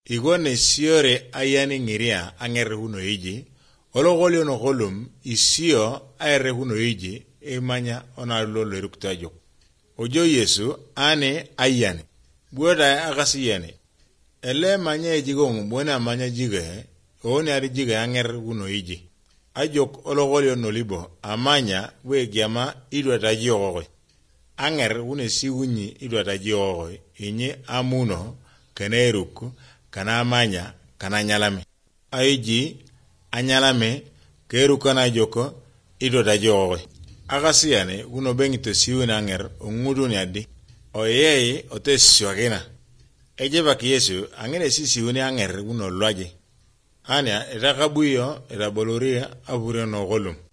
igone siore ayani ngiria angere huno iji ologolio no golum isio aere huno iji emanya ona lolo eruktajo ojo Yesu ane ayane buoda agasiyane ele manya ejigong buona manya jige oni ari jige angere huno iji ajok ologolio no libo amanya we giama idwata jiogoi anger une sigunyi idwata jiogoi inye amuno keneruku kana amanya kana nyalame aiji anyalame kerukana joko idwata jiogoi agasiyane uno bengito siwina anger ongudu nyadi oyei oteswagena ejeba Yesu angene siwini anger uno lwaje ania etakabuyo etaboloria abure no golum